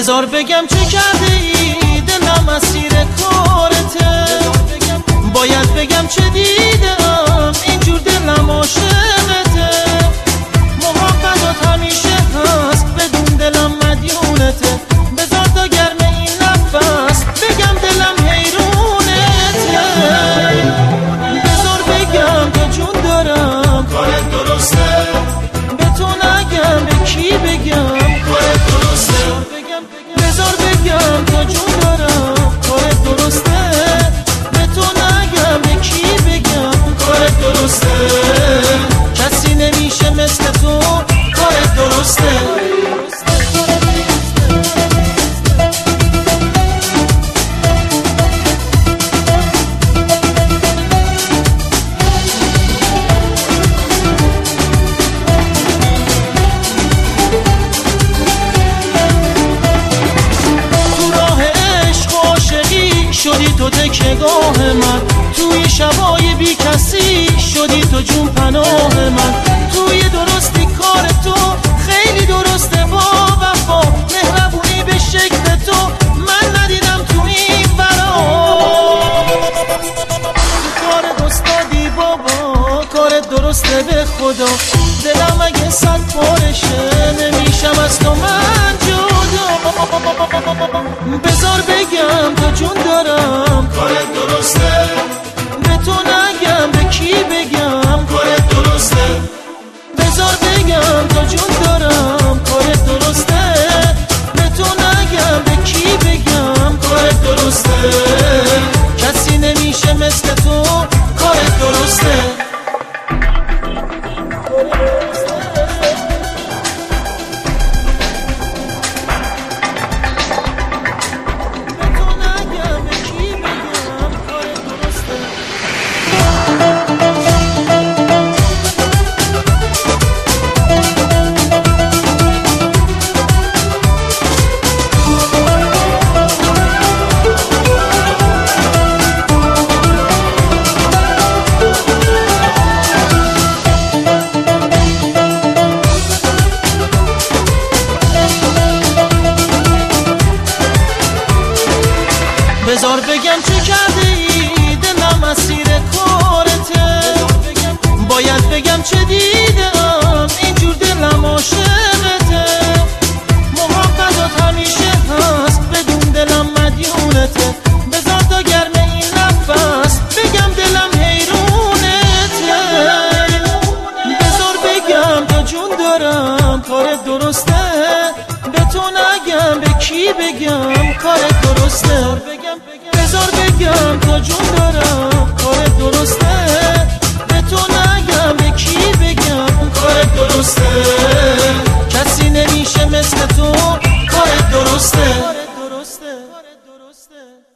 بذار بگم چه کرده ای دلم اسیر کارته، باید بگم چه دیدم اینجور دلم عاشقته، محبتات همیشه هست بدون دلم مدیونته، بذار تا گرم این نفس بگم دلم حیرونته، بذار بگم که جون دارم کارت درسته، به تو نگم به کی بگم کارت درسته، بذار بگم تا جون دارم کارت درسته، به تو نگم به کی بگم کارت درسته، کسی نمیشه مثل تو کارت درسته. شدی تو تکیه‌گاه من، توی شبای بی کسی شدی تو جون پناه من، توی درستی کار تو خیلی درسته، با وفا مهربونی به شکل تو من ندیدم تو این برا، کار استادی بابا کارت درسته به خدا، دلم اگه صد پارشه نمیشم از تو من جدا، بذار بگم تا جون دارم کارت درسته، به تو نگم به کی بگم کارت درسته، بذار بگم تا جون دارم کارت درسته، به تو نگم به کی بگم کارت درسته، کسی نمیشه مثل تو کارت درسته. بذار بگم چه کرده ای دلم اسیر کارته، باید بگم چه دیدم اینجور دلم عاشقته، محبتات همیشه هست بدون دلم مدیونته، بذار تا گرم این نفس بگم دلم حیرونته، بذار بگم تا جون دارم کارت درسته، به تو نگم به کی بگم کارت درسته، بذار بگم تا جون دارم کارت درسته، به تو نگم به کی بگم کارت درسته، کسی نمیشه مثل تو کارت درسته.